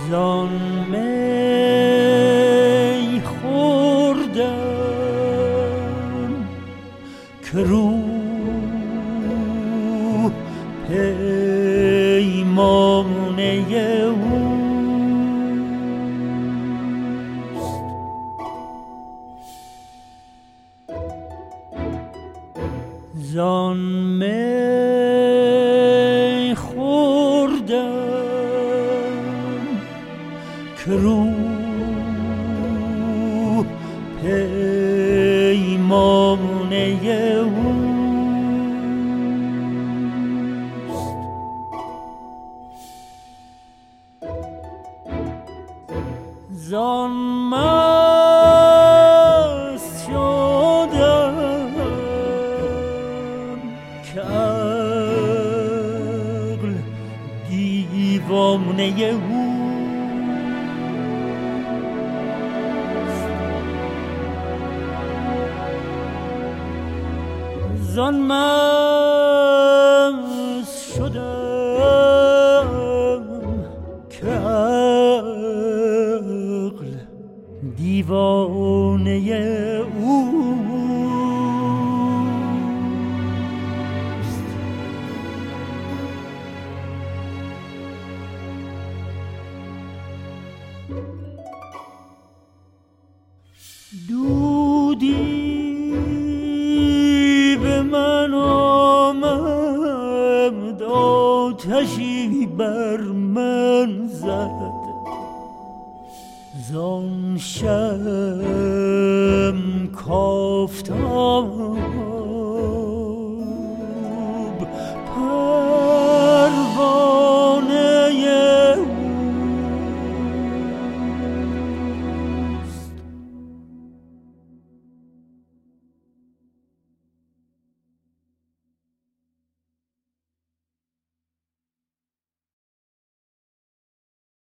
زان می خوردم که روح پیمانه اوست. زان می خوردم که روح پیمانه اوست. زان مست شدم که عقل دیوانه اوست. زان مست شدم که عقل دیوانه اوست. دودی به من آمد، آتشی بر من زد. زان شم کافتاد